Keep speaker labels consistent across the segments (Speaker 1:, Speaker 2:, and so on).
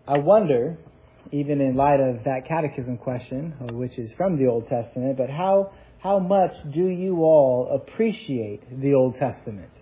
Speaker 1: I wonder, even in light of that catechism question, which is from the Old Testament, but how much do you all appreciate the Old Testament?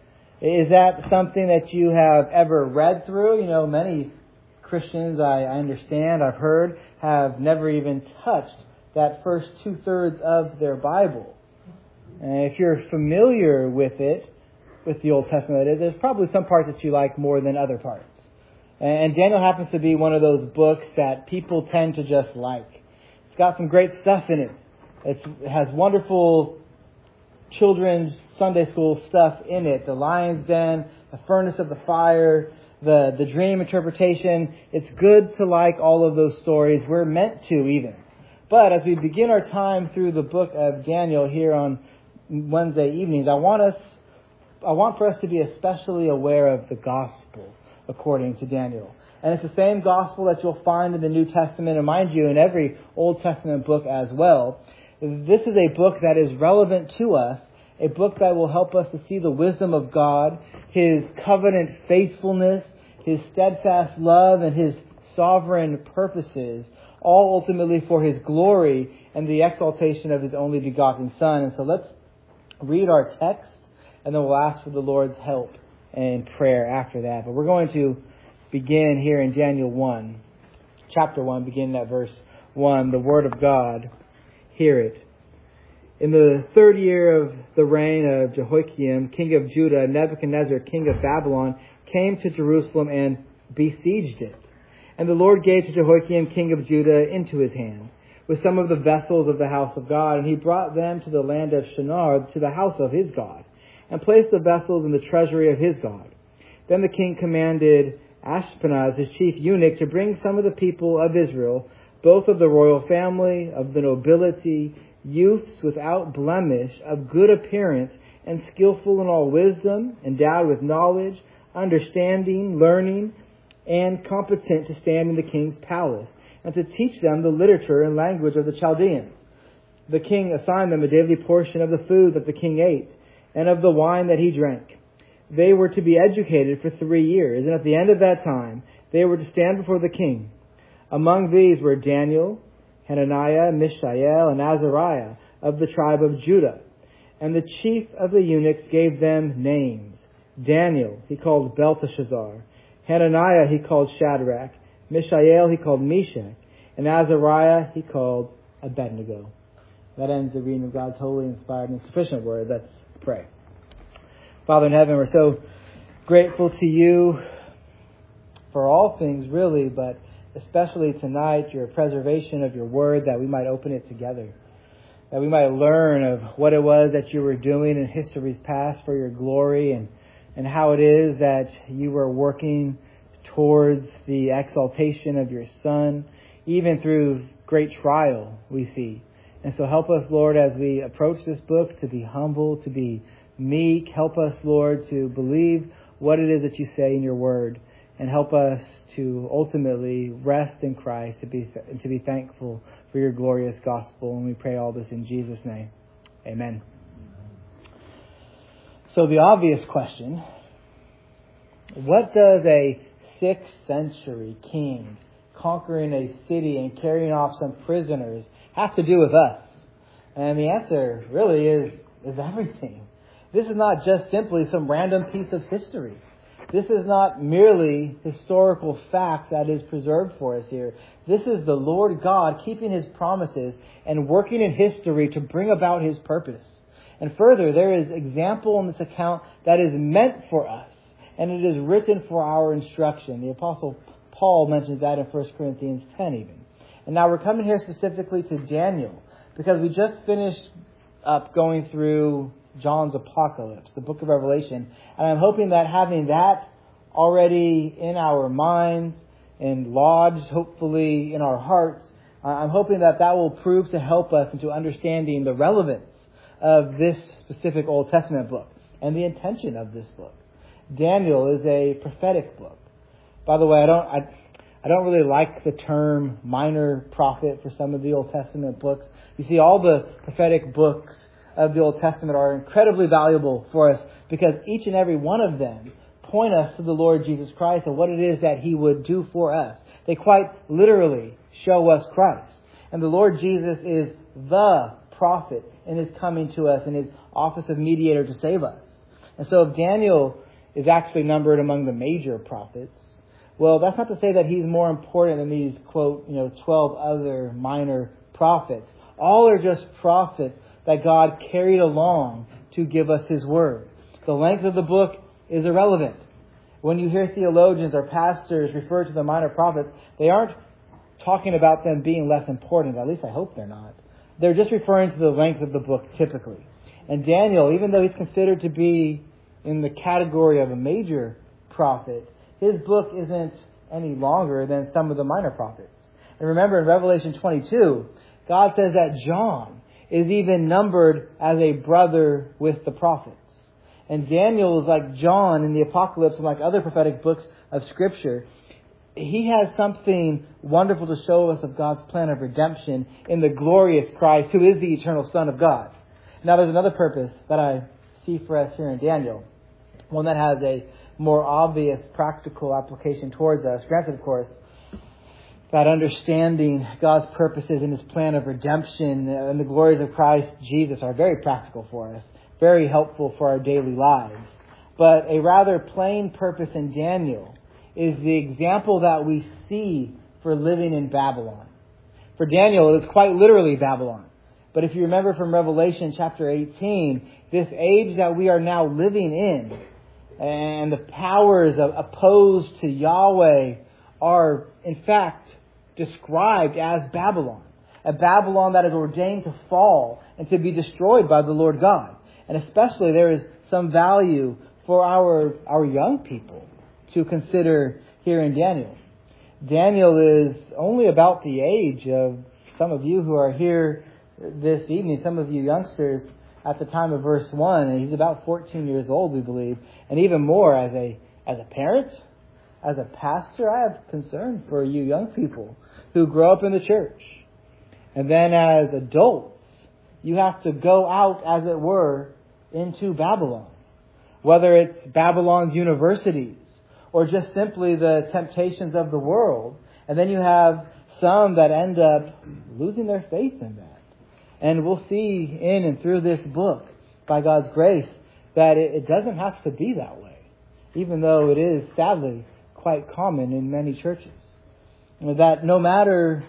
Speaker 1: Is that something that you have ever read through? Many Christians, I understand, I've heard, have never even touched that first 2/3 of their Bible. And if you're familiar with it, with the Old Testament, there's probably some parts that you like more than other parts. And Daniel happens to be one of those books that people tend to just like. It's got some great stuff in it. It has wonderful children's Sunday school stuff in it. The lion's den, the furnace of the fire, the dream interpretation. It's good to like all of those stories. We're meant to even. But as we begin our time through the book of Daniel here on Wednesday evenings, I want for us to be especially aware of the gospel according to Daniel. And it's the same gospel that you'll find in the New Testament, and mind you, in every Old Testament book as well. This is a book that is relevant to us, a book that will help us to see the wisdom of God, His covenant faithfulness, His steadfast love, and His sovereign purposes, all ultimately for His glory and the exaltation of His only begotten Son. And so let's read our text, and then we'll ask for the Lord's help and prayer after that. But we're going to begin here in Daniel 1, chapter 1, beginning at verse 1, the Word of God. Hear it. In the 3rd year of the reign of Jehoiakim, king of Judah, Nebuchadnezzar, king of Babylon, came to Jerusalem and besieged it. And the Lord gave to Jehoiakim, king of Judah, into his hand, with some of the vessels of the house of God, and he brought them to the land of Shinar, to the house of his God, and placed the vessels in the treasury of his God. Then the king commanded Ashpenaz, his chief eunuch, to bring some of the people of Israel, both of the royal family, of the nobility, youths without blemish, of good appearance, and skillful in all wisdom, endowed with knowledge, understanding, learning, and competent to stand in the king's palace, and to teach them the literature and language of the Chaldeans. The king assigned them a daily portion of the food that the king ate, and of the wine that he drank. They were to be educated for 3 years, and at the end of that time, they were to stand before the king. Among these were Daniel, Hananiah, Mishael, and Azariah of the tribe of Judah. And the chief of the eunuchs gave them names. Daniel he called Belteshazzar. Hananiah he called Shadrach. Mishael he called Meshach. And Azariah he called Abednego. That ends the reading of God's holy, inspired, and sufficient word. Let's pray. Father in heaven, we're so grateful to you for all things, really, but especially tonight, your preservation of your word, that we might open it together, that we might learn of what it was that you were doing in history's past for your glory, and how it is that you were working towards the exaltation of your Son, even through great trial we see. And so help us, Lord, as we approach this book, to be humble, to be meek. Help us, Lord, to believe what it is that you say in your word, and help us to ultimately rest in Christ, and to be thankful for your glorious gospel. And we pray all this in Jesus' name. Amen. So the obvious question, what does a 6th century king conquering a city and carrying off some prisoners have to do with us? And the answer really is everything. This is not just simply some random piece of history. This is not merely historical fact that is preserved for us here. This is the Lord God keeping His promises and working in history to bring about His purpose. And further, there is example in this account that is meant for us, and it is written for our instruction. The Apostle Paul mentions that in 1 Corinthians 10 even. And now we're coming here specifically to Daniel, because we just finished up going through John's Apocalypse, the book of Revelation. And I'm hoping that having that already in our minds and lodged, hopefully, in our hearts, I'm hoping that will prove to help us into understanding the relevance of this specific Old Testament book and the intention of this book. Daniel is a prophetic book. By the way, I don't really like the term minor prophet for some of the Old Testament books. You see, all the prophetic books of the Old Testament are incredibly valuable for us, because each and every one of them point us to the Lord Jesus Christ and what it is that He would do for us. They quite literally show us Christ. And the Lord Jesus is the prophet in His coming to us in His office of mediator to save us. And so if Daniel is actually numbered among the major prophets, well, that's not to say that he's more important than these, quote, 12 other minor prophets. All are just prophets that God carried along to give us His word. The length of the book is irrelevant. When you hear theologians or pastors refer to the minor prophets, they aren't talking about them being less important. At least I hope they're not. They're just referring to the length of the book typically. And Daniel, even though he's considered to be in the category of a major prophet, his book isn't any longer than some of the minor prophets. And remember in Revelation 22, God says that John is even numbered as a brother with the prophets. And Daniel is like John in the Apocalypse and like other prophetic books of Scripture. He has something wonderful to show us of God's plan of redemption in the glorious Christ, who is the eternal Son of God. Now there's another purpose that I see for us here in Daniel. One that has a more obvious practical application towards us. Granted, of course, that understanding God's purposes in His plan of redemption and the glories of Christ Jesus are very practical for us, very helpful for our daily lives. But a rather plain purpose in Daniel is the example that we see for living in Babylon. For Daniel, it was quite literally Babylon. But if you remember from Revelation chapter 18, this age that we are now living in and the powers opposed to Yahweh are, in fact, described as Babylon. A Babylon that is ordained to fall and to be destroyed by the Lord God. And especially there is some value for our young people to consider here in Daniel. Daniel is only about the age of some of you who are here this evening, some of you youngsters at the time of verse 1, and he's about 14 years old, we believe, and even more as a parent, as a pastor, I have concern for you young people who grow up in the church. And then as adults, you have to go out, as it were, into Babylon. Whether it's Babylon's universities or just simply the temptations of the world. And then you have some that end up losing their faith in that. And we'll see in and through this book, by God's grace, that it doesn't have to be that way. Even though it is, sadly, quite common in many churches. That no matter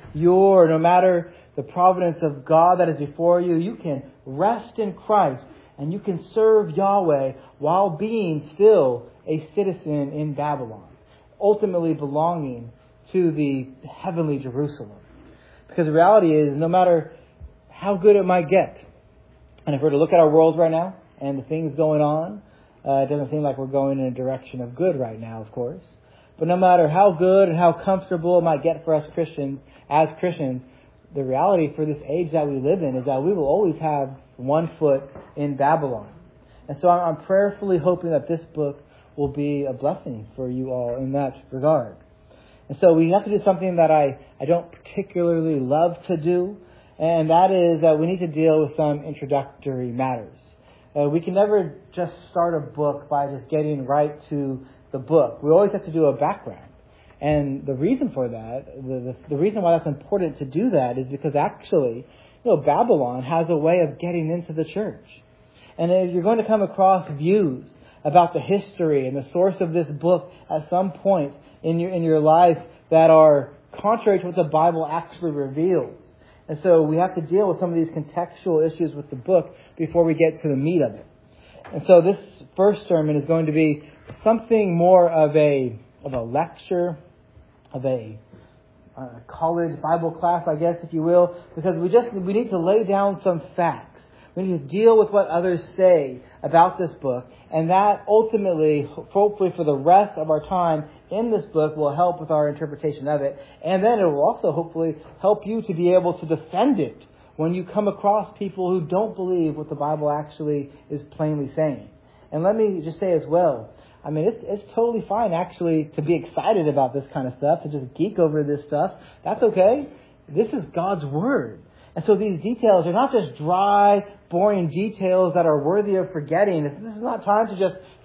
Speaker 1: the providence of God that is before you, you can rest in Christ and you can serve Yahweh while being still a citizen in Babylon, ultimately belonging to the heavenly Jerusalem. Because the reality is, no matter how good it might get, and if we're to look at our world right now and the things going on, it doesn't seem like we're going in a direction of good right now, of course. But no matter how good and how comfortable it might get for us Christians, as Christians, the reality for this age that we live in is that we will always have one foot in Babylon. And so I'm prayerfully hoping that this book will be a blessing for you all in that regard. And so we have to do something that I don't particularly love to do, and that is that we need to deal with some introductory matters. We can never just start a book by just getting right to the book. We always have to do a background. And the reason for that, the reason why that's important to do that is because actually, Babylon has a way of getting into the church. And if you're going to come across views about the history and the source of this book at some point in your life that are contrary to what the Bible actually reveals. And so we have to deal with some of these contextual issues with the book before we get to the meat of it. And so this first sermon is going to be something more of a lecture, of a college Bible class, I guess, if you will, because we need to lay down some facts. We need to deal with what others say about this book, and that ultimately, hopefully for the rest of our time in this book, will help with our interpretation of it. And then it will also hopefully help you to be able to defend it when you come across people who don't believe what the Bible actually is plainly saying. And let me just say as well, it's totally fine actually to be excited about this kind of stuff, to just geek over this stuff. That's okay. This is God's Word. And so these details are not just dry, boring details that are worthy of forgetting. This is not time to just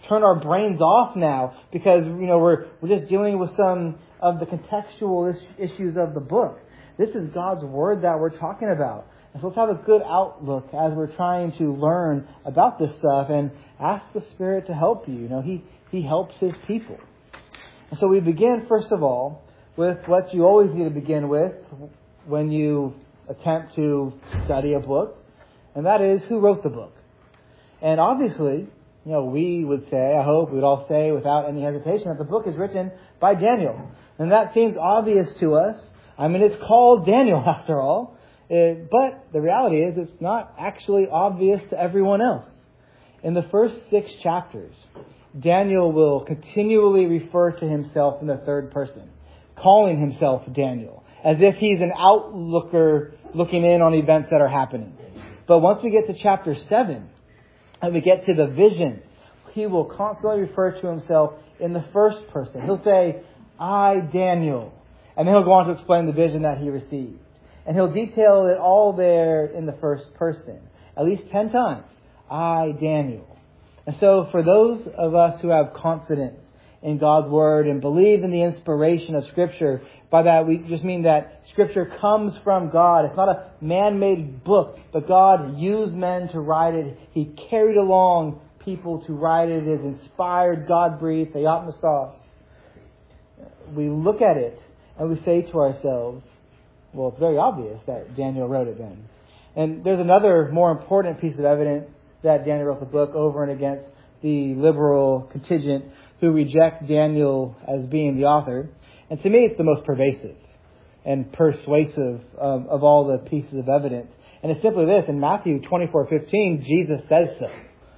Speaker 1: turn our brains off now because, we're just dealing with some of the contextual issues of the book. This is God's Word that we're talking about. And so let's have a good outlook as we're trying to learn about this stuff and ask the Spirit to help you. He helps His people. And so we begin, first of all, with what you always need to begin with when you attempt to study a book, and that is, who wrote the book? And obviously, we would say, I hope we'd all say without any hesitation, that the book is written by Daniel. And that seems obvious to us. It's called Daniel after all. But the reality is it's not actually obvious to everyone else. In the first 6 chapters, Daniel will continually refer to himself in the third person, calling himself Daniel, as if he's an outlooker looking in on events that are happening. But once we get to chapter 7, and we get to the visions, he will constantly refer to himself in the first person. He'll say, I, Daniel. And then he'll go on to explain the vision that he received. And he'll detail it all there in the first person, at least 10 times. I, Daniel. And so for those of us who have confidence in God's Word and believe in the inspiration of Scripture, by that we just mean that Scripture comes from God. It's not a man-made book, but God used men to write it. He carried along people to write it. It is inspired, God-breathed, theopneustos. We look at it and we say to ourselves, well, it's very obvious that Daniel wrote it then. And there's another more important piece of evidence that Daniel wrote the book over and against the liberal contingent who reject Daniel as being the author. And to me, it's the most pervasive and persuasive of all the pieces of evidence. And it's simply this. In Matthew 24:15, Jesus says so.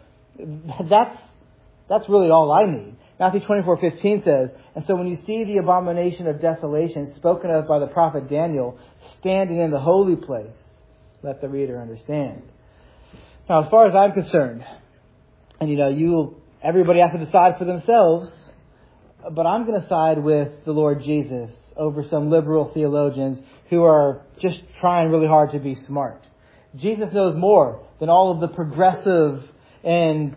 Speaker 1: That's really all I need. Matthew 24:15 says, and so when you see the abomination of desolation spoken of by the prophet Daniel standing in the holy place, let the reader understand. Now, as far as I'm concerned, and everybody has to decide for themselves, but I'm going to side with the Lord Jesus over some liberal theologians who are just trying really hard to be smart. Jesus knows more than all of the progressive and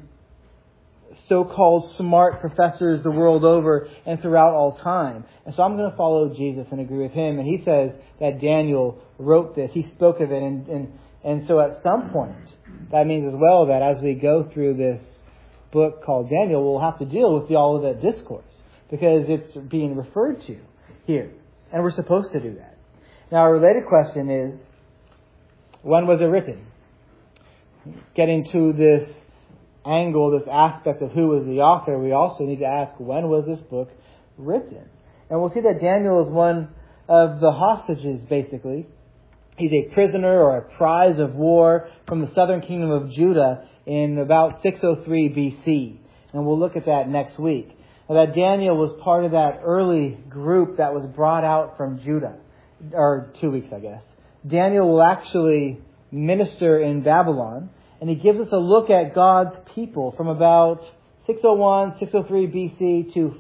Speaker 1: so-called smart professors the world over and throughout all time. And so I'm going to follow Jesus and agree with him. And he says that Daniel wrote this. He spoke of it. And so at some point, that means as well that as we go through this book called Daniel, we'll have to deal with the Olivet Discourse because it's being referred to here. And we're supposed to do that. Now, a related question is, when was it written? Getting to this angle, this aspect of who was the author, we also need to ask, when was this book written? And we'll see that Daniel is one of the hostages, basically. He's a prisoner or a prize of war from the southern kingdom of Judah in about 603 BC. And we'll look at that next week. Now, that Daniel was part of that early group that was brought out from Judah. Or 2 weeks, I guess. Daniel will actually minister in Babylon. And he gives us a look at God's people from about 601, 603 BC to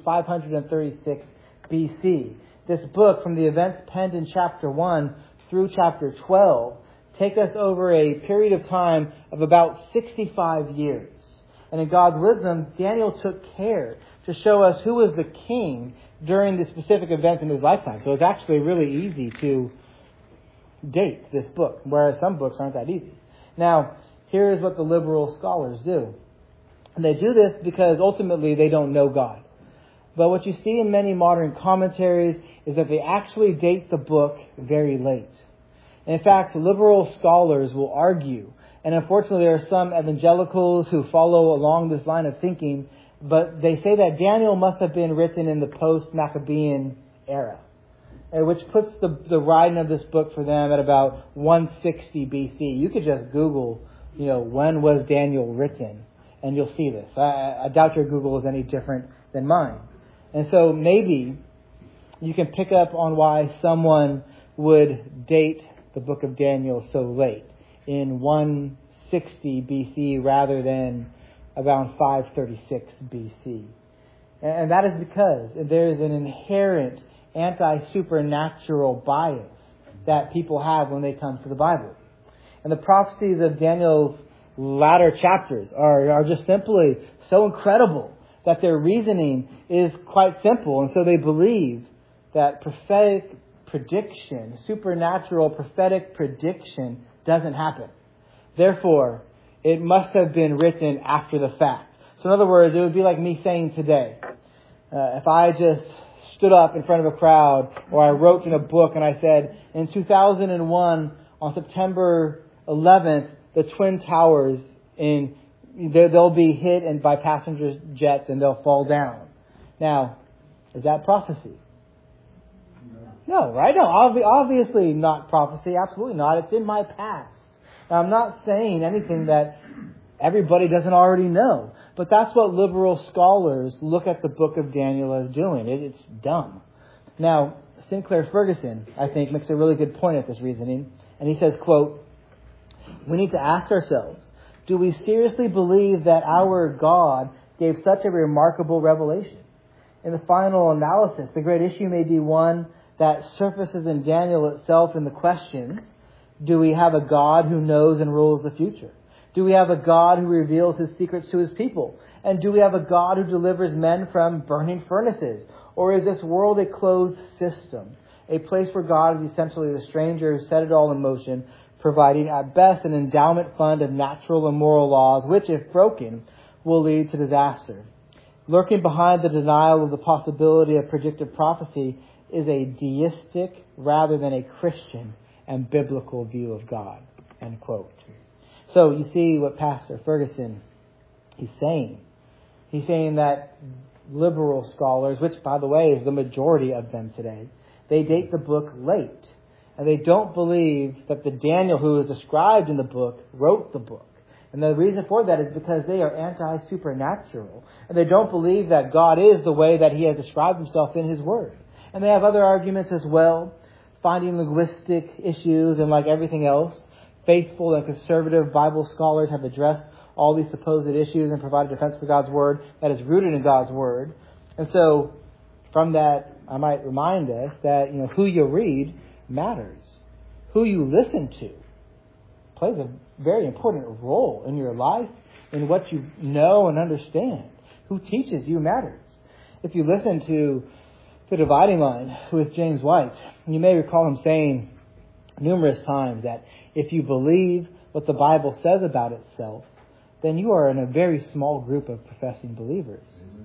Speaker 1: 536 BC. This book, from the events penned in chapter 1 through chapter 12, take us over a period of time of about 65 years. And in God's wisdom, Daniel took care to show us who was the king during the specific events in his lifetime. So it's actually really easy to date this book, whereas some books aren't that easy. Now, here is what the liberal scholars do. And they do this because ultimately they don't know God. But what you see in many modern commentaries is that they actually date the book very late. And in fact, liberal scholars will argue, and unfortunately there are some evangelicals who follow along this line of thinking, but they say that Daniel must have been written in the post-Maccabean era, which puts the writing of this book for them at about 160 BC. You could just Google, when was Daniel written, and you'll see this. I doubt your Google is any different than mine. And so maybe you can pick up on why someone would date the book of Daniel so late, in 160 BC rather than around 536 BC. And that is because there is an inherent anti-supernatural bias that people have when they come to the Bible. And the prophecies of Daniel's latter chapters are just simply so incredible that their reasoning is quite simple. And so they believe that prophetic prediction, supernatural prophetic prediction, doesn't happen. Therefore, it must have been written after the fact. So in other words, it would be like me saying today, if I just stood up in front of a crowd, or I wrote in a book and I said, in 2001, on September 11th, the Twin Towers, they'll be hit by passenger jets and they'll fall down. Now, is that prophecy? No, right? No, obviously not prophecy. Absolutely not. It's in my past. Now, I'm not saying anything that everybody doesn't already know. But that's what liberal scholars look at the book of Daniel as doing. It's dumb. Now, Sinclair Ferguson, I think, makes a really good point at this reasoning. And he says, quote, "We need to ask ourselves, do we seriously believe that our God gave such a remarkable revelation? In the final analysis, the great issue may be one that surfaces in Daniel itself in the questions, do we have a God who knows and rules the future? Do we have a God who reveals his secrets to his people? And do we have a God who delivers men from burning furnaces? Or is this world a closed system, a place where God is essentially the stranger who set it all in motion, providing at best an endowment fund of natural and moral laws, which, if broken, will lead to disaster? Lurking behind the denial of the possibility of predictive prophecy is a deistic rather than a Christian and biblical view of God." End quote. So you see what Pastor Ferguson is saying. He's saying that liberal scholars, which by the way is the majority of them today, they date the book late. And they don't believe that the Daniel who is described in the book wrote the book. And the reason for that is because they are anti-supernatural. And they don't believe that God is the way that he has described himself in his word. And they have other arguments as well, finding linguistic issues and like everything else. Faithful and conservative Bible scholars have addressed all these supposed issues and provided defense for God's word that is rooted in God's word. And so, from that, I might remind us that who you read matters. Who you listen to plays a very important role in your life, in what you know and understand. Who teaches you matters. If you listen to The Dividing Line with James White, you may recall him saying numerous times that if you believe what the Bible says about itself, then you are in a very small group of professing believers.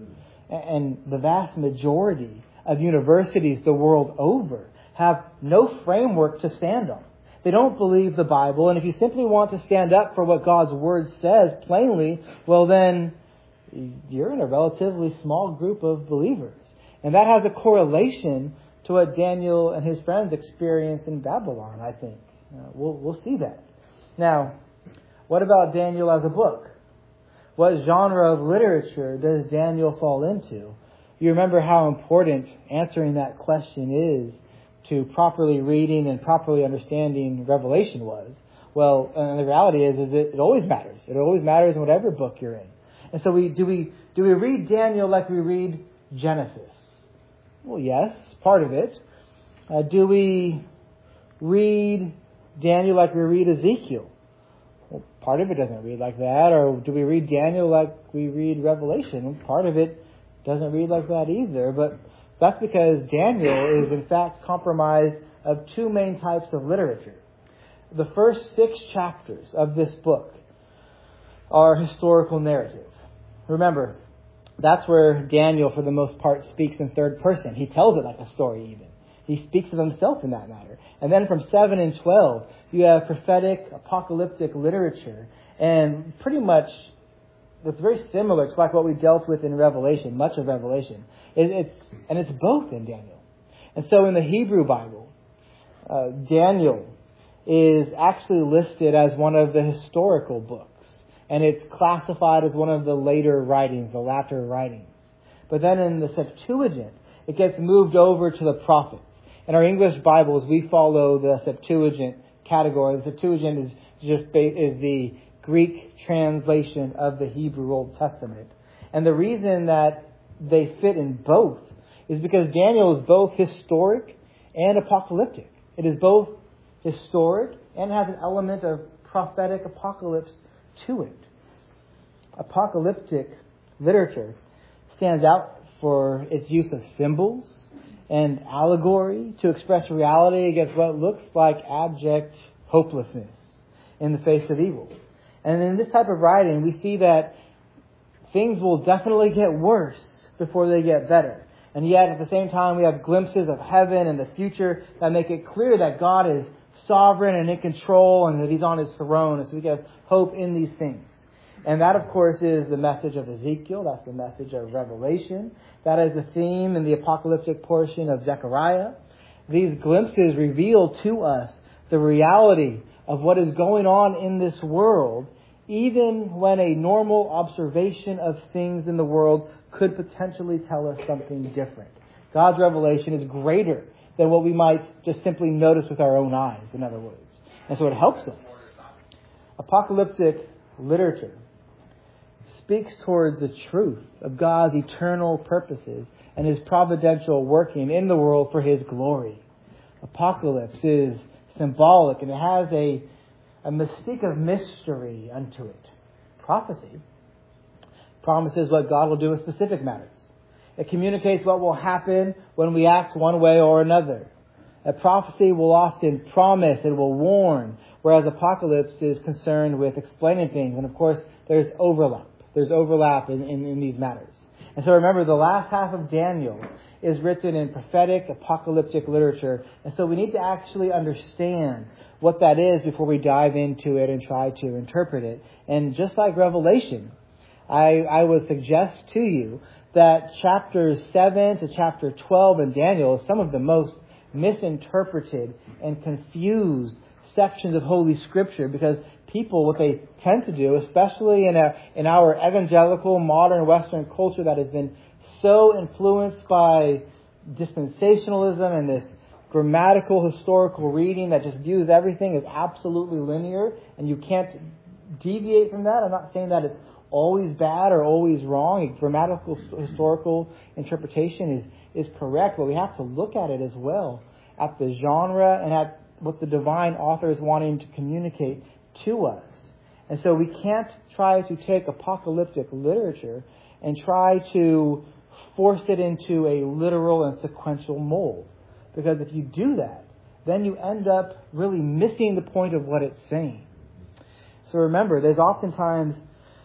Speaker 1: And the vast majority of universities the world over have no framework to stand on. They don't believe the Bible, and if you simply want to stand up for what God's Word says plainly, well then, you're in a relatively small group of believers. And that has a correlation to what Daniel and his friends experienced in Babylon, I think. We'll see that. Now, what about Daniel as a book? What genre of literature does Daniel fall into? You remember how important answering that question is to properly reading and properly understanding Revelation was. Well, and the reality is it always matters. It always matters in whatever book you're in. And so do we read Daniel like we read Genesis? Well, yes, part of it. Do we read Daniel like we read Ezekiel? Well, part of it doesn't read like that. Or do we read Daniel like we read Revelation? Well, part of it doesn't read like that either. But that's because Daniel is in fact comprised of two main types of literature. The first 6 chapters of this book are historical narrative. Remember, that's where Daniel, for the most part, speaks in third person. He tells it like a story even. He speaks of himself in that matter. And then from 7 and 12, you have prophetic, apocalyptic literature. And pretty much, it's very similar. It's like what we dealt with in Revelation, much of Revelation. It's both in Daniel. And so in the Hebrew Bible, Daniel is actually listed as one of the historical books. And it's classified as one of the later writings, the latter writings. But then in the Septuagint, it gets moved over to the prophets. In our English Bibles, we follow the Septuagint category. The Septuagint is the Greek translation of the Hebrew Old Testament. And the reason that they fit in both is because Daniel is both historic and apocalyptic. It is both historic and has an element of prophetic apocalypse to it. Apocalyptic literature stands out for its use of symbols and allegory to express reality against what looks like abject hopelessness in the face of evil. And in this type of writing, we see that things will definitely get worse before they get better. And yet, at the same time, we have glimpses of heaven and the future that make it clear that God is sovereign and in control and that He's on His throne. And so we have hope in these things. And that, of course, is the message of Ezekiel. That's the message of Revelation. That is the theme in the apocalyptic portion of Zechariah. These glimpses reveal to us the reality of what is going on in this world, even when a normal observation of things in the world could potentially tell us something different. God's revelation is greater than what we might just simply notice with our own eyes, in other words. And so it helps us. Apocalyptic literature speaks towards the truth of God's eternal purposes and His providential working in the world for His glory. Apocalypse is symbolic and it has a mystique of mystery unto it. Prophecy promises what God will do with specific matters. It communicates what will happen when we act one way or another. A prophecy will often promise, it will warn, whereas apocalypse is concerned with explaining things. And of course, there's overlap. There's overlap in these matters. And so remember, the last half of Daniel is written in prophetic, apocalyptic literature. And so we need to actually understand what that is before we dive into it and try to interpret it. And just like Revelation, I would suggest to you that chapters 7 to chapter 12 in Daniel is some of the most misinterpreted and confused sections of Holy Scripture, because people, what they tend to do, especially in our evangelical, modern Western culture that has been so influenced by dispensationalism and this grammatical, historical reading that just views everything as absolutely linear and you can't deviate from that. I'm not saying that it's always bad or always wrong. A grammatical, historical interpretation is correct, but we have to look at it as well, at the genre and at what the divine author is wanting to communicate to us. And so we can't try to take apocalyptic literature and try to force it into a literal and sequential mold. Because if you do that, then you end up really missing the point of what it's saying. So remember, there's oftentimes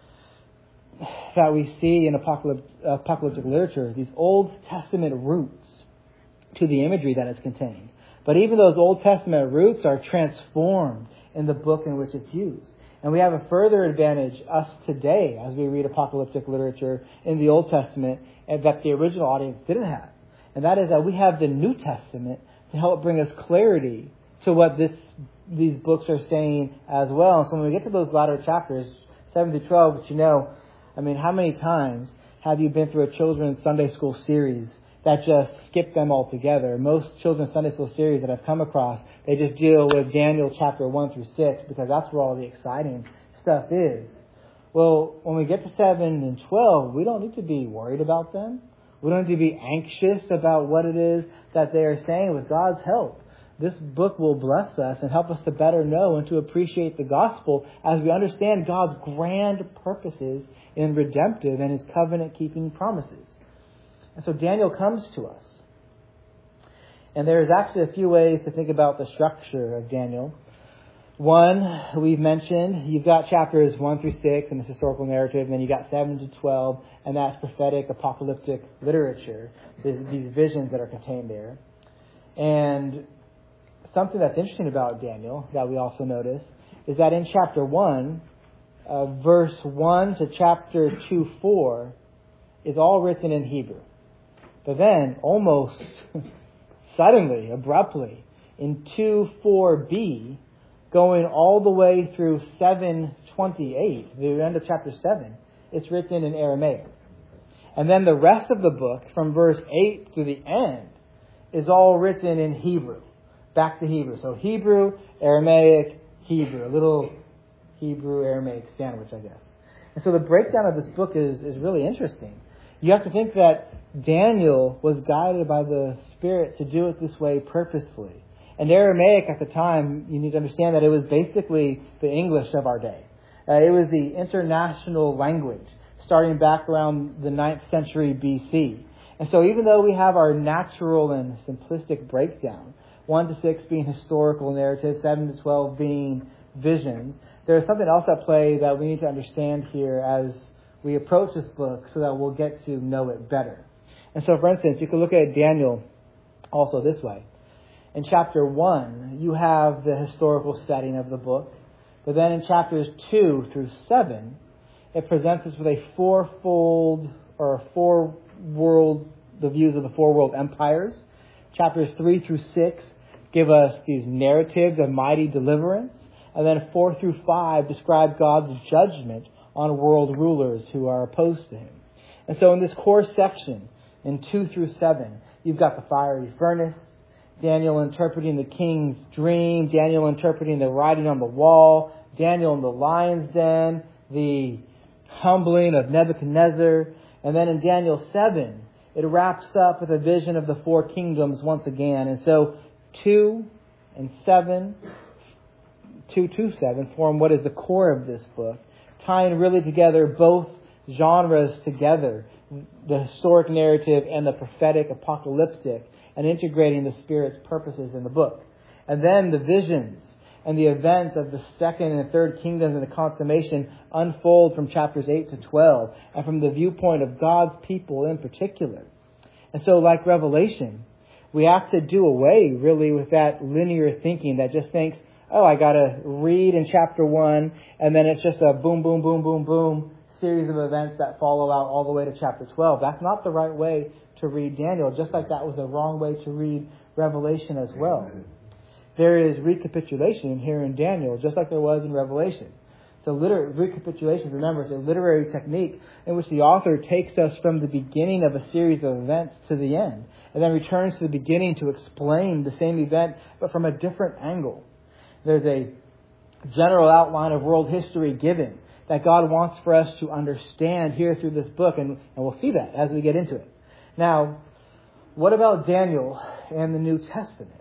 Speaker 1: that we see in apocalyptic literature these Old Testament roots to the imagery that is contained. But even those Old Testament roots are transformed in the book in which it's used. And we have a further advantage, us today, as we read apocalyptic literature in the Old Testament, and that the original audience didn't have. And that is that we have the New Testament to help bring us clarity to what these books are saying as well. So when we get to those latter chapters, 7 to 12, but how many times have you been through a children's Sunday school series that just skip them altogether? Most children's Sunday school series that I've come across, they just deal with Daniel chapter 1 through 6 because that's where all the exciting stuff is. Well, when we get to 7 and 12, we don't need to be worried about them. We don't need to be anxious about what it is that they are saying. With God's help, this book will bless us and help us to better know and to appreciate the gospel as we understand God's grand purposes in redemptive and His covenant-keeping promises. And so Daniel comes to us. And there's actually a few ways to think about the structure of Daniel. One, we've mentioned, you've got chapters 1 through 6 in this historical narrative, and then you got 7 to 12, and that's prophetic, apocalyptic literature, these visions that are contained there. And something that's interesting about Daniel that we also notice is that in chapter 1, verse 1 to chapter 2:4 is all written in Hebrew. But then, almost suddenly, abruptly, in 2:4b, going all the way through 7:28, the end of chapter 7, it's written in Aramaic. And then the rest of the book, from verse 8 to the end, is all written in Hebrew. Back to Hebrew. So Hebrew, Aramaic, Hebrew. A little Hebrew-Aramaic sandwich, I guess. And so the breakdown of this book is really interesting. You have to think that Daniel was guided by the Spirit to do it this way purposefully. And Aramaic at the time, you need to understand that it was basically the English of our day. It was the international language. starting back around the 9th century BC. And so even though we have our natural and simplistic breakdown, 1 to 6 being historical narratives, 7 to 12 being visions, there's something else at play that we need to understand here as we approach this book so that we'll get to know it better. And so, for instance, you can look at Daniel also this way. In chapter 1, you have the historical setting of the book. But then in chapters 2 through 7, it presents us with a the views of the four world empires. Chapters 3 through 6 give us these narratives of mighty deliverance. And then 4 through 5 describe God's judgment on world rulers who are opposed to him. And so in this core section, in 2 through 7, you've got the fiery furnace, Daniel interpreting the king's dream, Daniel interpreting the writing on the wall, Daniel in the lion's den, the humbling of Nebuchadnezzar. And then in Daniel 7, it wraps up with a vision of the four kingdoms once again. And so 2 and 7, 2 to 7 form what is the core of this book, tying really together both genres together, the historic narrative and the prophetic apocalyptic, and integrating the Spirit's purposes in the book. And then the visions and the events of the second and third kingdoms and the consummation unfold from chapters 8 to 12, and from the viewpoint of God's people in particular. And so, like Revelation, we have to do away really with that linear thinking that just thinks, oh, I got to read in chapter 1, and then it's just a boom, boom, boom, boom, boom series of events that follow out all the way to chapter 12. That's not the right way to read Daniel, just like that was the wrong way to read Revelation as well. There is recapitulation here in Daniel, just like there was in Revelation. So recapitulation, remember, is a literary technique in which the author takes us from the beginning of a series of events to the end, and then returns to the beginning to explain the same event, but from a different angle. There's a general outline of world history given that God wants for us to understand here through this book, and we'll see that as we get into it. Now, what about Daniel and the New Testament?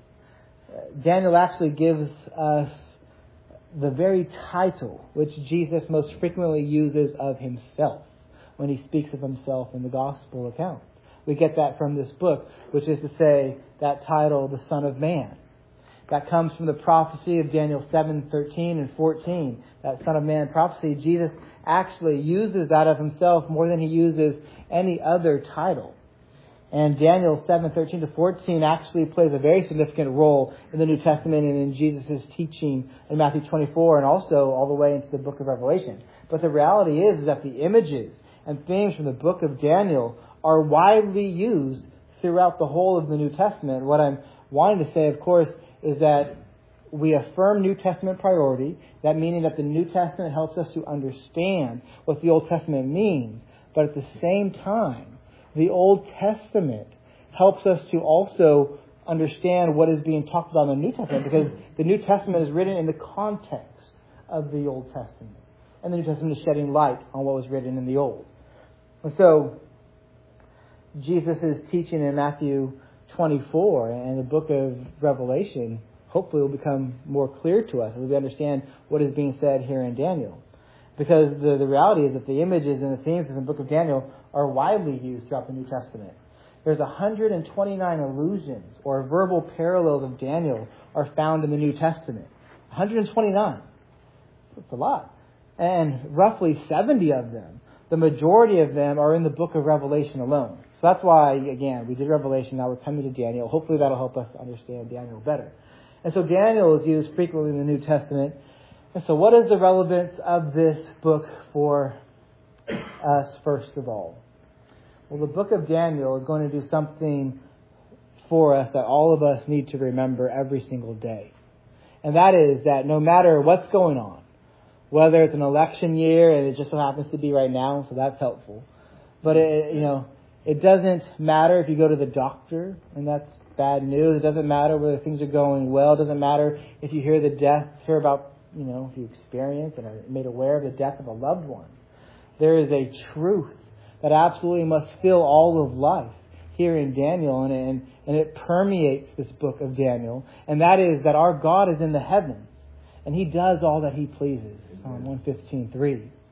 Speaker 1: Daniel actually gives us the very title which Jesus most frequently uses of himself when he speaks of himself in the gospel account. We get that from this book, which is to say that title, the Son of Man. That comes from the prophecy of Daniel 7:13 and 14. That Son of Man prophecy, Jesus actually uses that of himself more than he uses any other title. And Daniel 7:13 to 14 actually plays a very significant role in the New Testament and in Jesus' teaching in Matthew 24 and also all the way into the book of Revelation. But the reality is that the images and themes from the book of Daniel are widely used throughout the whole of the New Testament. What I'm wanting to say, of course, is that we affirm New Testament priority, that meaning that the New Testament helps us to understand what the Old Testament means. But at the same time, the Old Testament helps us to also understand what is being talked about in the New Testament, because the New Testament is written in the context of the Old Testament. And the New Testament is shedding light on what was written in the Old. And so, Jesus' teaching in Matthew 24 and the book of Revelation hopefully will become more clear to us as we understand what is being said here in Daniel. Because the reality is that the images and the themes of the book of Daniel are widely used throughout the New Testament. There's 129 allusions or verbal parallels of Daniel are found in the New Testament. 129. That's a lot. And roughly 70 of them, the majority of them, are in the book of Revelation alone. So that's why, again, we did Revelation, now we're coming to Daniel. Hopefully that'll help us understand Daniel better. And so Daniel is used frequently in the New Testament. And so what is the relevance of this book for us, first of all? Well, the book of Daniel is going to do something for us that all of us need to remember every single day. And that is that no matter what's going on, whether it's an election year, and it just so happens to be right now, so that's helpful. But it doesn't matter if you go to the doctor, and that's bad news. It doesn't matter whether things are going well. It doesn't matter if you hear about, if you experience and are made aware of the death of a loved one. There is a truth that absolutely must fill all of life here in Daniel, and it permeates this book of Daniel. And that is that our God is in the heavens, and He does all that He pleases. Psalm 115:3.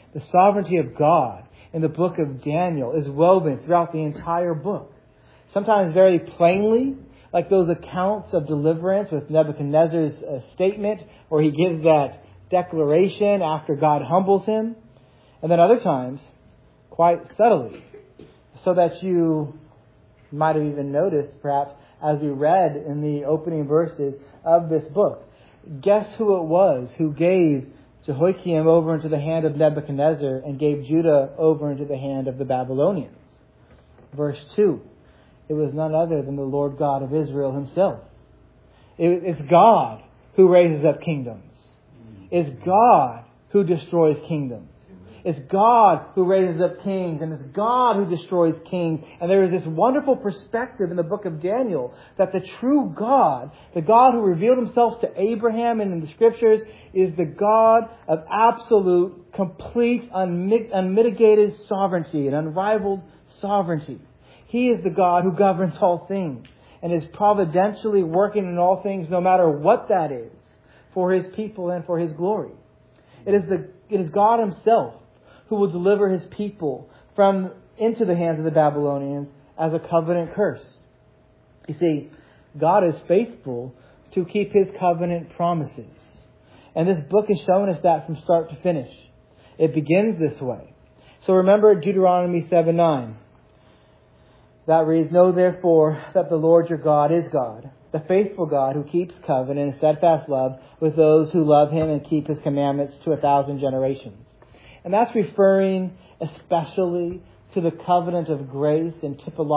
Speaker 1: The sovereignty of God in the book of Daniel is woven throughout the entire book. Sometimes very plainly, like those accounts of deliverance with Nebuchadnezzar's statement, where he gives that declaration after God humbles him. And then other times, quite subtly, so that you might have even noticed, perhaps, as we read in the opening verses of this book. Guess who it was who gave Jehoiakim over into the hand of Nebuchadnezzar and gave Judah over into the hand of the Babylonians? Verse 2. It was none other than the Lord God of Israel himself. It's God who raises up kingdoms. It's God who destroys kingdoms. It's God who raises up kings, and it's God who destroys kings. And there is this wonderful perspective in the book of Daniel that the true God, the God who revealed himself to Abraham and in the Scriptures, is the God of absolute, complete, unmitigated sovereignty and unrivaled sovereignty. He is the God who governs all things and is providentially working in all things, no matter what that is, for His people and for His glory. It is God Himself who will deliver His people into the hands of the Babylonians as a covenant curse. You see, God is faithful to keep His covenant promises. And this book is showing us that from start to finish. It begins this way. So remember Deuteronomy 7:9. That reads, "Know therefore that the Lord your God is God, the faithful God who keeps covenant and steadfast love with those who love Him and keep His commandments to 1,000 generations." And that's referring especially to the covenant of grace in a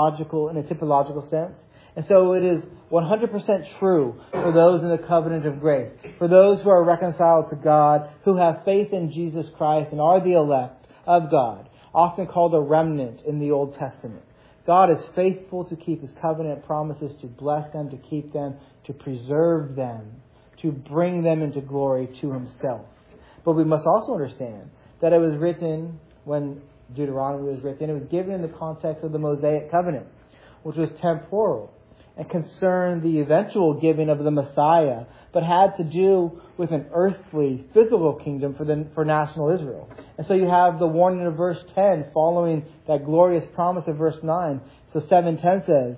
Speaker 1: typological sense. And so it is 100% true for those in the covenant of grace, for those who are reconciled to God, who have faith in Jesus Christ and are the elect of God, often called a remnant in the Old Testament. God is faithful to keep His covenant promises, to bless them, to keep them, to preserve them, to bring them into glory to Himself. But we must also understand that it was written, when Deuteronomy was written, it was given in the context of the Mosaic covenant, which was temporal and concerned the eventual giving of the Messiah, but had to do with an earthly, physical kingdom for national Israel. And so you have the warning of verse 10 following that glorious promise of verse 9. So 7:10 says,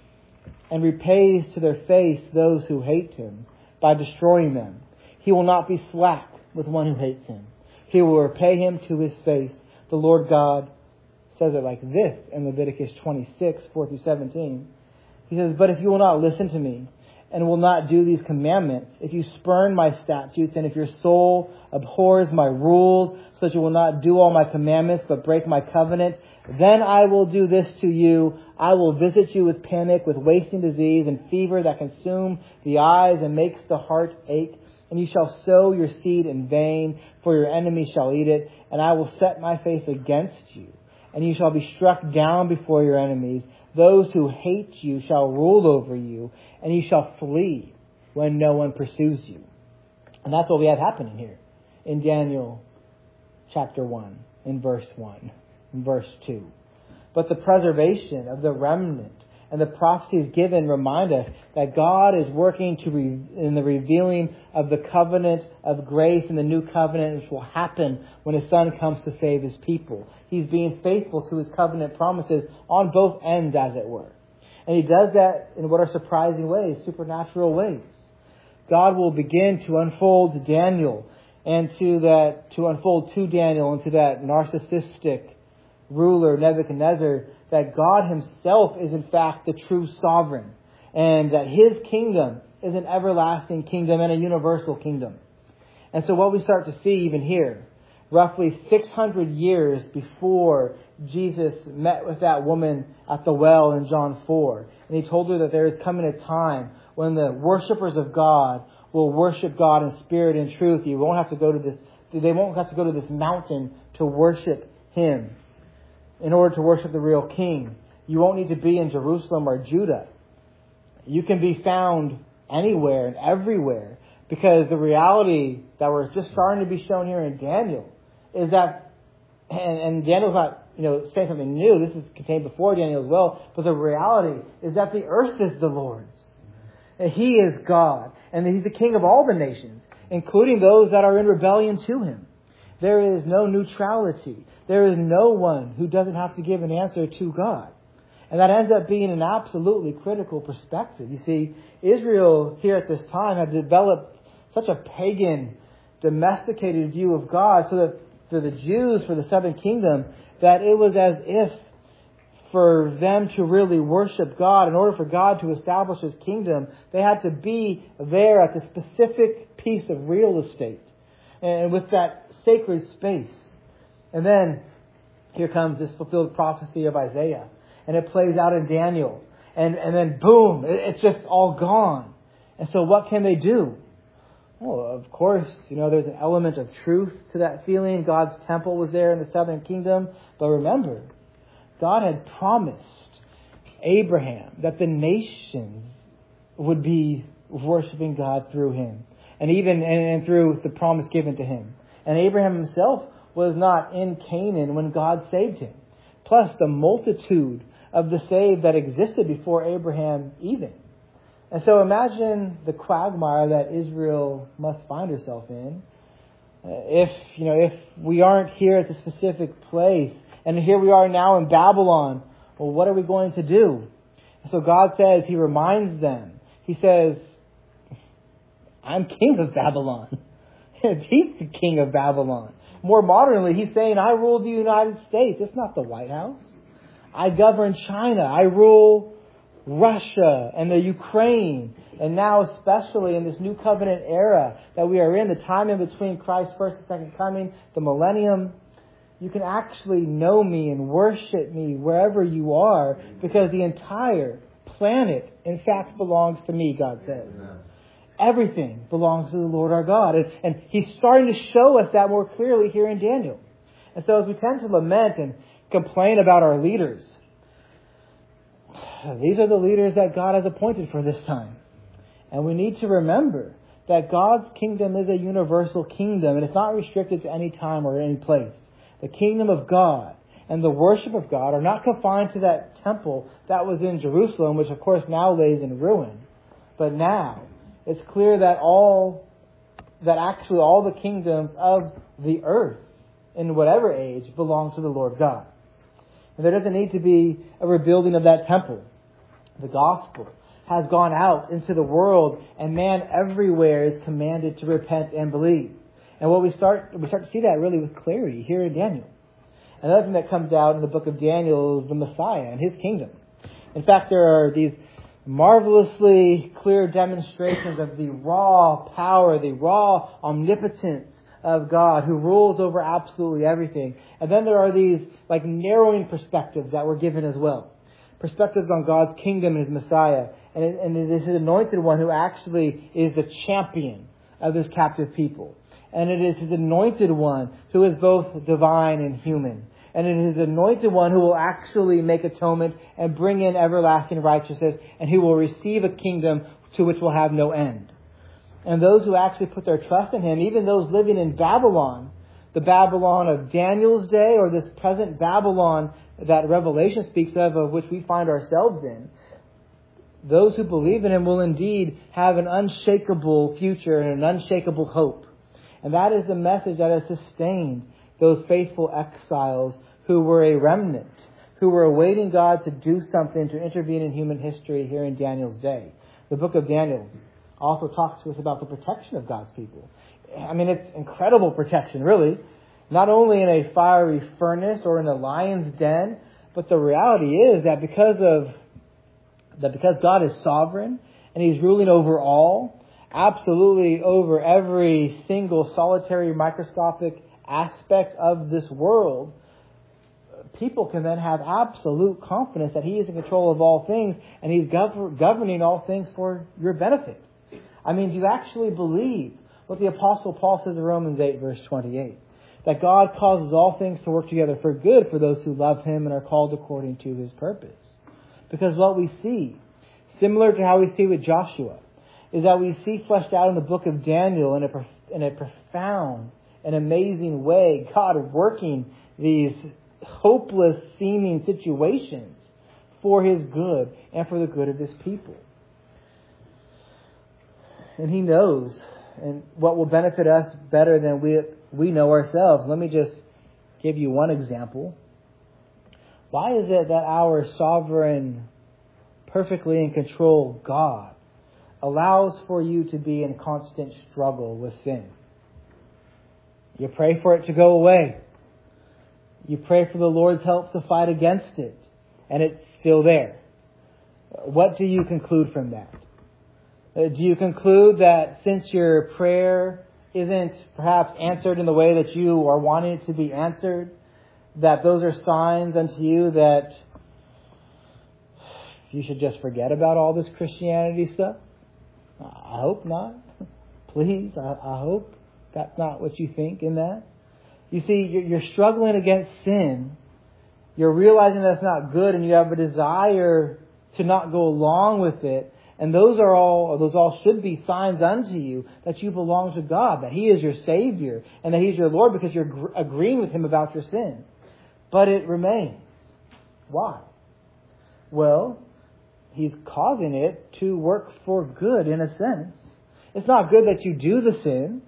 Speaker 1: "And repays to their face those who hate Him by destroying them. He will not be slack with one who hates Him. He will repay him to his face. The Lord God," says it like this in Leviticus 26, 4-17. He says, "But if you will not listen to me and will not do these commandments, if you spurn my statutes and if your soul abhors my rules, so that you will not do all my commandments but break my covenant, then I will do this to you. I will visit you with panic, with wasting disease and fever that consume the eyes and makes the heart ache. And you shall sow your seed in vain, for your enemy shall eat it. And I will set my face against you, and you shall be struck down before your enemies. Those who hate you shall rule over you, and you shall flee when no one pursues you." And that's what we have happening here in Daniel chapter 1, in verse 1, in verse 2. But the preservation of the remnant and the prophecies given remind us that God is working in the revealing of the covenant of grace and the new covenant, which will happen when His Son comes to save His people. He's being faithful to His covenant promises on both ends, as it were. And He does that in what are surprising ways, supernatural ways. God will begin to unfold Daniel into that narcissistic ruler Nebuchadnezzar, that God Himself is in fact the true sovereign, and that His kingdom is an everlasting kingdom and a universal kingdom. And so what we start to see even here, roughly 600 years before Jesus met with that woman at the well in John 4, and He told her that there is coming a time when the worshipers of God will worship God in spirit and truth. They won't have to go to this mountain to worship Him. In order to worship the real King, you won't need to be in Jerusalem or Judah. You can be found anywhere and everywhere, because the reality that we're just starting to be shown here in Daniel is that, and Daniel's not, saying something new. This is contained before Daniel as well. But the reality is that the earth is the Lord's. And He is God, and He's the King of all the nations, including those that are in rebellion to Him. There is no neutrality. There is no one who doesn't have to give an answer to God. And that ends up being an absolutely critical perspective. You see, Israel here at this time had developed such a pagan, domesticated view of God, so that for the Jews, for the southern kingdom, that it was as if for them to really worship God, in order for God to establish His kingdom, they had to be there at the specific piece of real estate and with that sacred space. And then here comes this fulfilled prophecy of Isaiah. And it plays out in Daniel. And then boom, it's just all gone. And so what can they do? Well, of course, there's an element of truth to that feeling. God's temple was there in the southern kingdom. But remember, God had promised Abraham that the nations would be worshiping God through him. And through the promise given to him. And Abraham himself was not in Canaan when God saved him. Plus the multitude of the saved that existed before Abraham even. And so imagine the quagmire that Israel must find herself in. If we aren't here at the specific place, and here we are now in Babylon, well, what are we going to do? And so God says, He reminds them. He says, I'm king of Babylon. He's the king of Babylon. More modernly, He's saying, I rule the United States. It's not the White House. I govern China. I rule Russia and the Ukraine. And now especially in this new covenant era that we are in, the time in between Christ's first and second coming, the millennium, you can actually know me and worship me wherever you are, because the entire planet, in fact, belongs to me, God says. Amen. Everything belongs to the Lord our God. And He's starting to show us that more clearly here in Daniel. And so as we tend to lament and complain about our leaders, these are the leaders that God has appointed for this time. And we need to remember that God's kingdom is a universal kingdom, and it's not restricted to any time or any place. The kingdom of God and the worship of God are not confined to that temple that was in Jerusalem, which of course now lays in ruin. But now it's clear that all the kingdoms of the earth in whatever age belong to the Lord God. And there doesn't need to be a rebuilding of that temple. The gospel has gone out into the world, and man everywhere is commanded to repent and believe. And we start to see that really with clarity here in Daniel. Another thing that comes out in the book of Daniel is the Messiah and His kingdom. In fact, there are these marvelously clear demonstrations of the raw power, the raw omnipotence of God who rules over absolutely everything. And then there are these narrowing perspectives that were given as well. Perspectives on God's kingdom and His Messiah. And it is His anointed one who actually is the champion of His captive people. And it is His anointed one who is both divine and human. And it is His anointed one who will actually make atonement and bring in everlasting righteousness, and who will receive a kingdom to which will have no end. And those who actually put their trust in Him, even those living in Babylon, the Babylon of Daniel's day, or this present Babylon that Revelation speaks of which we find ourselves in, those who believe in Him will indeed have an unshakable future and an unshakable hope. And that is the message that has sustained those faithful exiles who were a remnant, who were awaiting God to do something to intervene in human history here in Daniel's day. The book of Daniel also talks to us about the protection of God's people. I mean, it's incredible protection, really. Not only in a fiery furnace or in a lion's den, but the reality is that because God is sovereign and He's ruling over all, absolutely over every single solitary microscopic aspect of this world, people can then have absolute confidence that He is in control of all things, and He's governing all things for your benefit. I mean, do you actually believe what the Apostle Paul says in Romans 8, verse 28? That God causes all things to work together for good for those who love Him and are called according to His purpose. Because what we see, similar to how we see with Joshua, is that we see fleshed out in the book of Daniel in a profound and amazing way, God working these hopeless seeming situations for His good and for the good of His people. And He knows and what will benefit us better than we know ourselves. Let me just give you one example. Why is it that our sovereign, perfectly in control God allows for you to be in constant struggle with sin? You pray for it to go away. You pray for the Lord's help to fight against it, and it's still there. What do you conclude from that? Do you conclude that since your prayer isn't perhaps answered in the way that you are wanting it to be answered, that those are signs unto you that you should just forget about all this Christianity stuff? I hope not. Please, I hope that's not what you think in that. You see, you're struggling against sin. You're realizing that's not good, and you have a desire to not go along with it. And those all should be signs unto you that you belong to God, that He is your Savior, and that He's your Lord because you're agreeing with Him about your sin. But it remains. Why? Well, He's causing it to work for good in a sense. It's not good that you do the sin,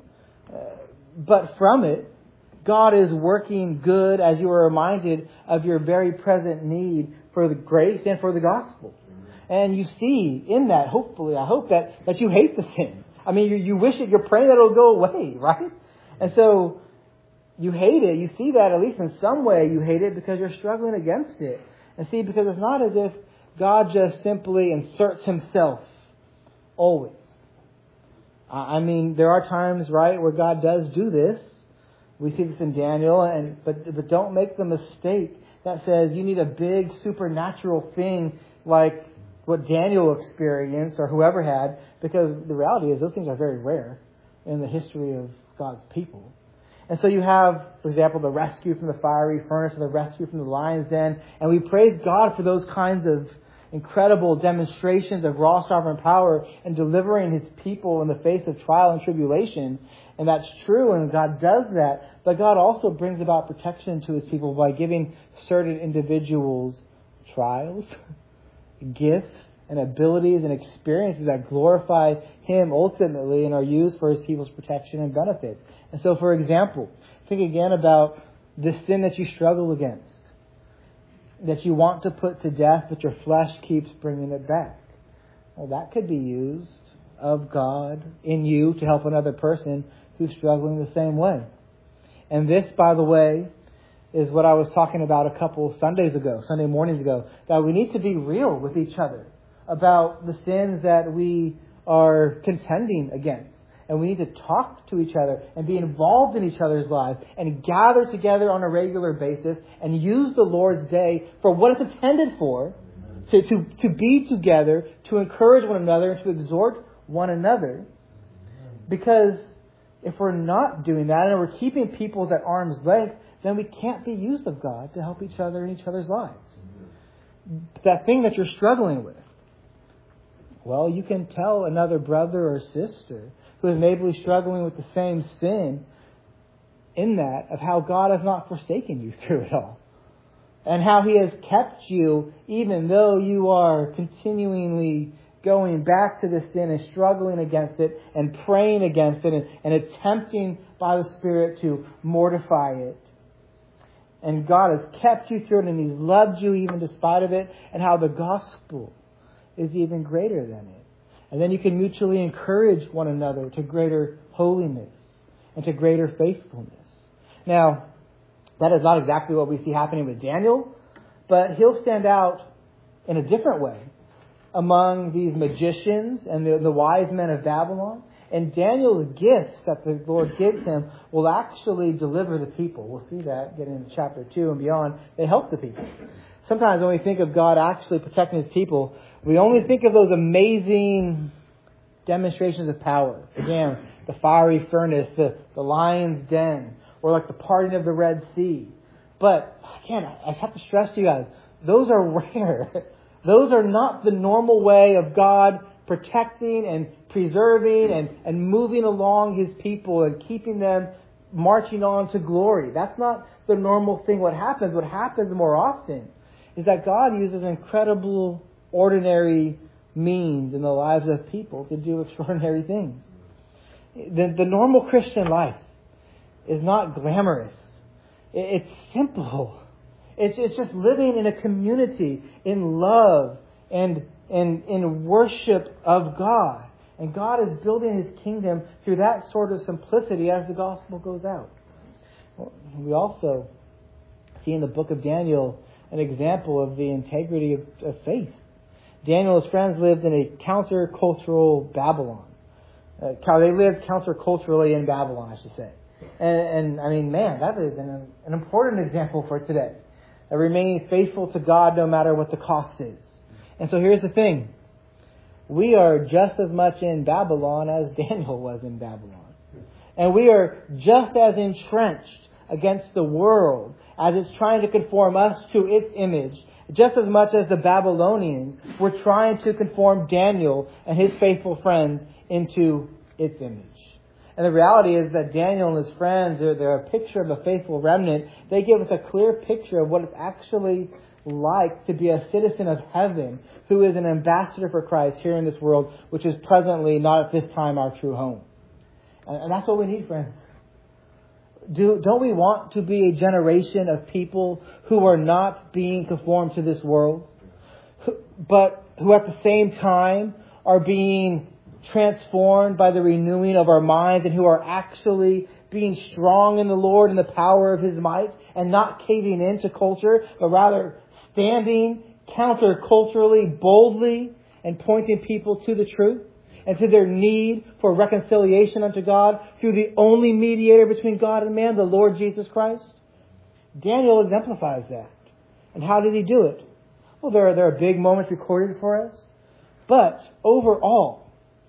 Speaker 1: but from it, God is working good as you are reminded of your very present need for the grace and for the gospel. And you see in that, hopefully, I hope that you hate the sin. I mean, you wish it, you're praying that it'll go away, right? And so you hate it. You see that at least in some way you hate it because you're struggling against it. And see, because it's not as if God just simply inserts Himself always. I mean, there are times, right, where God does do this. We see this in Daniel, but don't make the mistake that says you need a big supernatural thing like what Daniel experienced or whoever had, because the reality is those things are very rare in the history of God's people. And so you have, for example, the rescue from the fiery furnace or the rescue from the lion's den. And we praise God for those kinds of incredible demonstrations of raw sovereign power and delivering His people in the face of trial and tribulation. And that's true, and God does that. But God also brings about protection to His people by giving certain individuals trials, gifts, and abilities and experiences that glorify Him ultimately and are used for His people's protection and benefit. And so, for example, think again about the sin that you struggle against, that you want to put to death, but your flesh keeps bringing it back. Well, that could be used of God in you to help another person who's struggling the same way. And this, by the way, is what I was talking about a couple Sunday mornings ago, that we need to be real with each other about the sins that we are contending against. And we need to talk to each other and be involved in each other's lives and gather together on a regular basis and use the Lord's Day for what it's intended for, to be together, to encourage one another, and to exhort one another. Because if we're not doing that and we're keeping people at arm's length, then we can't be used of God to help each other in each other's lives. That thing that you're struggling with, well, you can tell another brother or sister who is maybe struggling with the same sin in that of how God has not forsaken you through it all. And how He has kept you even though you are continually going back to the sin and struggling against it and praying against it and attempting by the Spirit to mortify it. And God has kept you through it and He's loved you even despite of it, and how the gospel is even greater than it. And then you can mutually encourage one another to greater holiness and to greater faithfulness. Now, that is not exactly what we see happening with Daniel, but he'll stand out in a different way among these magicians and the wise men of Babylon. And Daniel's gifts that the Lord gives him will actually deliver the people. We'll see that getting into chapter 2 and beyond. They help the people. Sometimes when we think of God actually protecting His people, we only think of those amazing demonstrations of power. Again, the fiery furnace, the lion's den, or like the parting of the Red Sea. But again, I have to stress to you guys, those are rare. Those are not the normal way of God protecting and preserving and moving along His people and keeping them marching on to glory. That's not the normal thing. What happens more often is that God uses incredible, ordinary means in the lives of people to do extraordinary things. The normal Christian life is not glamorous. It's simple. It's just living in a community in love and in worship of God. And God is building His kingdom through that sort of simplicity as the gospel goes out. We also see in the book of Daniel an example of the integrity of faith. Daniel and his friends lived in a countercultural Babylon. They lived counterculturally in Babylon, I should say. And I mean, man, that is an important example for today. Remaining faithful to God no matter what the cost is. And so here's the thing. We are just as much in Babylon as Daniel was in Babylon. And we are just as entrenched against the world as it's trying to conform us to its image, just as much as the Babylonians were trying to conform Daniel and his faithful friends into its image. And the reality is that Daniel and his friends, they're a picture of a faithful remnant. They give us a clear picture of what it's actually like to be a citizen of heaven who is an ambassador for Christ here in this world, which is presently not at this time our true home. And that's what we need, friends. Don't we want to be a generation of people who are not being conformed to this world, but who at the same time are being transformed by the renewing of our minds, and who are actually being strong in the Lord and the power of His might, and not caving into culture, but rather standing counterculturally, boldly, and pointing people to the truth and to their need for reconciliation unto God through the only mediator between God and man, the Lord Jesus Christ? Daniel exemplifies that. And how did he do it? Well, there are big moments recorded for us. But overall,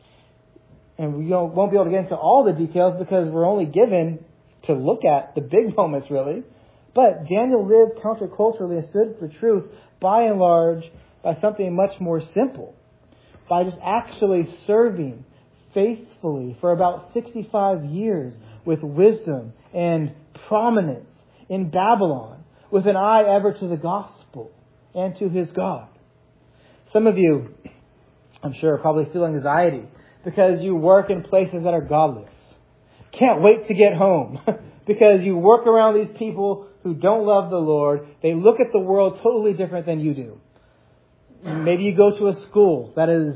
Speaker 1: and we won't be able to get into all the details because we're only given to look at the big moments, really. But Daniel lived counterculturally and stood for truth, by and large, by something much more simple. By just actually serving faithfully for about 65 years with wisdom and prominence in Babylon, with an eye ever to the gospel and to his God. Some of you, I'm sure, probably feel anxiety because you work in places that are godless. Can't wait to get home because you work around these people who don't love the Lord. They look at the world totally different than you do. Maybe you go to a school that is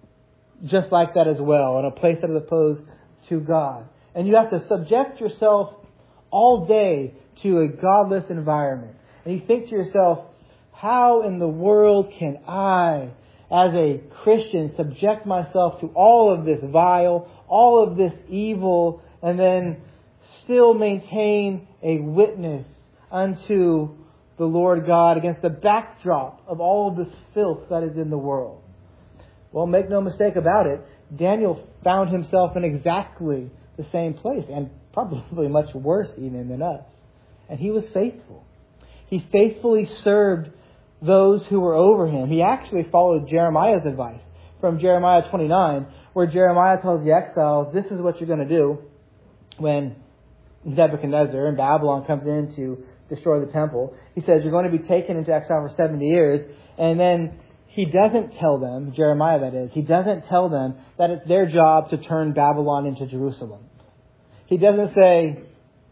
Speaker 1: just like that as well, in a place that is opposed to God. And you have to subject yourself all day to a godless environment. And you think to yourself, how in the world can I, as a Christian, subject myself to all of this vile, all of this evil, and then still maintain a witness unto the Lord God against the backdrop of all of this filth that is in the world? Well, make no mistake about it, Daniel found himself in exactly the same place, and probably much worse even than us. And he was faithful. He faithfully served those who were over him. He actually followed Jeremiah's advice from Jeremiah 29, where Jeremiah tells the exiles, this is what you're going to do when Nebuchadnezzar in Babylon comes in to destroy the temple. He says, you're going to be taken into exile for 70 years. And then he doesn't tell them, Jeremiah that is, he doesn't tell them that it's their job to turn Babylon into Jerusalem. He doesn't say,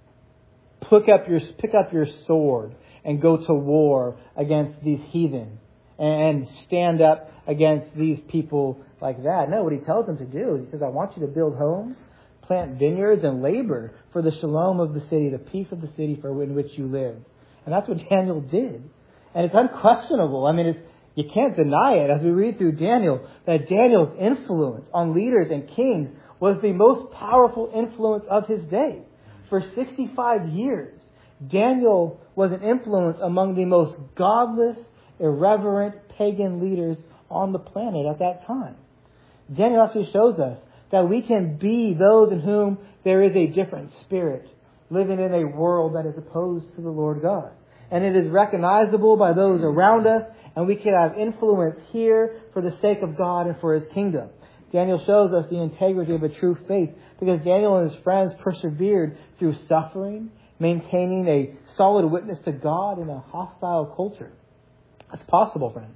Speaker 1: pick up your sword and go to war against these heathen and stand up against these people like that. No, what he tells them to do is he says, I want you to build homes, plant vineyards, and labor for the shalom of the city, the peace of the city in which you live. And that's what Daniel did. And it's unquestionable. I mean, you can't deny it as we read through Daniel, that Daniel's influence on leaders and kings was the most powerful influence of his day. For 65 years, Daniel was an influence among the most godless, irreverent, pagan leaders on the planet at that time. Daniel actually shows us that we can be those in whom there is a different spirit, living in a world that is opposed to the Lord God. And it is recognizable by those around us, and we can have influence here for the sake of God and for His kingdom. Daniel shows us the integrity of a true faith because Daniel and his friends persevered through suffering, maintaining a solid witness to God in a hostile culture. That's possible, friends.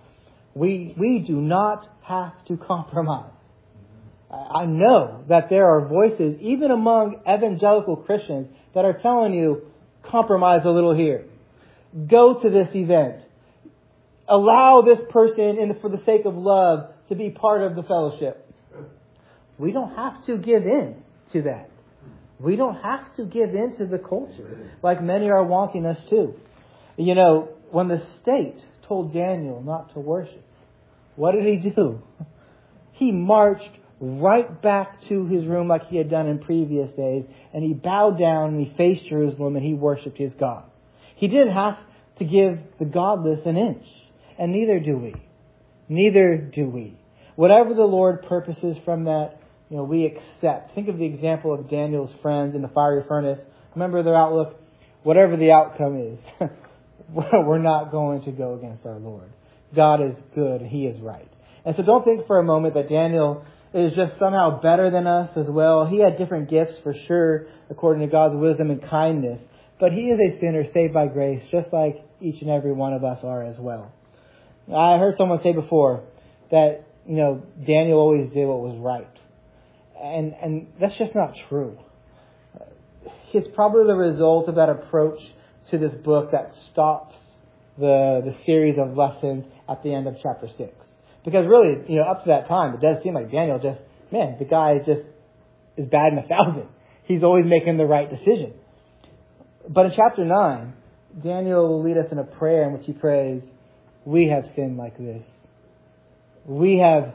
Speaker 1: We do not have to compromise. I know that there are voices, even among evangelical Christians, that are telling you, compromise a little here. Go to this event. Allow this person, for the sake of love, to be part of the fellowship. We don't have to give in to that. We don't have to give in to the culture like many are wanting us to. You know, when the state told Daniel not to worship, what did he do? He marched right back to his room like he had done in previous days, and he bowed down and he faced Jerusalem and he worshipped his God. He didn't have to give the godless an inch, and neither do we. Neither do we. Whatever the Lord purposes from that, we accept. Think of the example of Daniel's friends in the fiery furnace. Remember their outlook? Whatever the outcome is, we're not going to go against our Lord. God is good and He is right. And so don't think for a moment that Daniel is just somehow better than us as well. He had different gifts for sure, according to God's wisdom and kindness. But he is a sinner saved by grace, just like each and every one of us are as well. I heard someone say before that, Daniel always did what was right. And that's just not true. It's probably the result of that approach to this book that stops the series of lessons at the end of chapter 6. Because really, up to that time, it does seem like Daniel the guy just is bad in 1,000. He's always making the right decision. But in chapter 9, Daniel will lead us in a prayer in which he prays, we have sinned like this. We have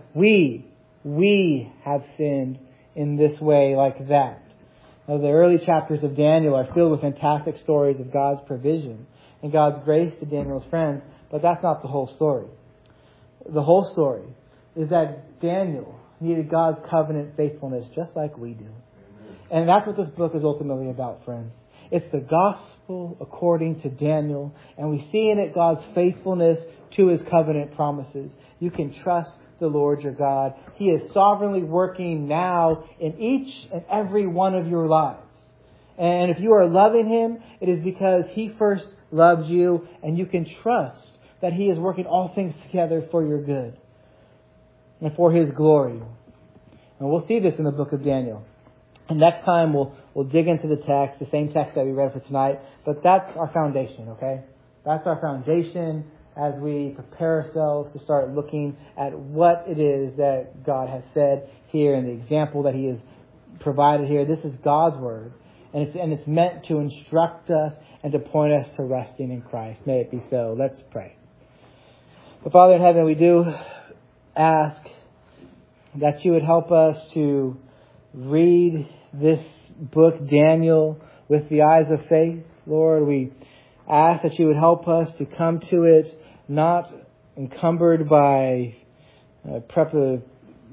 Speaker 1: sinned in this way like that. Now, the early chapters of Daniel are filled with fantastic stories of God's provision and God's grace to Daniel's friends, but that's not the whole story. The whole story is that Daniel needed God's covenant faithfulness just like we do. And that's what this book is ultimately about, friends. It's the gospel according to Daniel, and we see in it God's faithfulness to His covenant promises. You can trust the Lord your God. He is sovereignly working now in each and every one of your lives. And if you are loving Him, it is because He first loved you, and you can trust that He is working all things together for your good and for His glory. And we'll see this in the book of Daniel. And next time we'll dig into the text, the same text that we read for tonight. But that's our foundation, okay? That's our foundation as we prepare ourselves to start looking at what it is that God has said here and the example that He has provided here. This is God's Word. And it's meant to instruct us and to point us to resting in Christ. May it be so. Let's pray. But Father in heaven, we do ask that You would help us to read this book, Daniel, with the eyes of faith. Lord, we ask that You would help us to come to it not encumbered by prepositions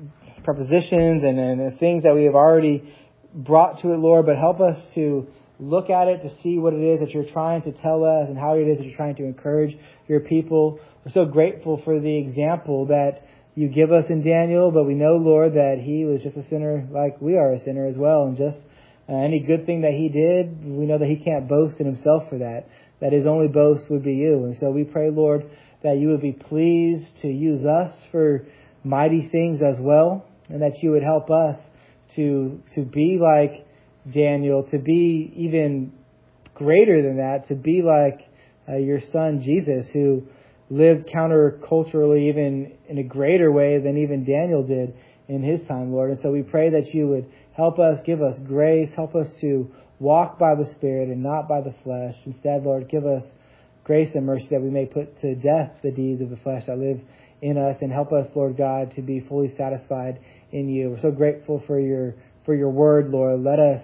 Speaker 1: and things that we have already brought to it, Lord, but help us to look at it to see what it is that You're trying to tell us and how it is that You're trying to encourage Your people. We're so grateful for the example that You give us in Daniel, but we know, Lord, that he was just a sinner like we are a sinner as well. And just any good thing that he did, we know that he can't boast in himself for that. That his only boast would be You. And so we pray, Lord, that You would be pleased to use us for mighty things as well. And that You would help us to be like Daniel, to be even greater than that, to be like Your Son Jesus, who lived counterculturally even in a greater way than even Daniel did in his time, Lord. And so we pray that You would help us, give us grace, help us to walk by the Spirit and not by the flesh. Instead, Lord, give us grace and mercy that we may put to death the deeds of the flesh that live in us, and help us, Lord God, to be fully satisfied in You. We're so grateful for Your word, Lord. Let us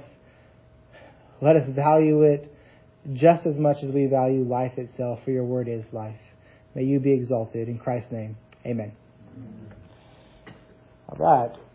Speaker 1: value it just as much as we value life itself, for Your word is life. May You be exalted. In Christ's name, amen. All right.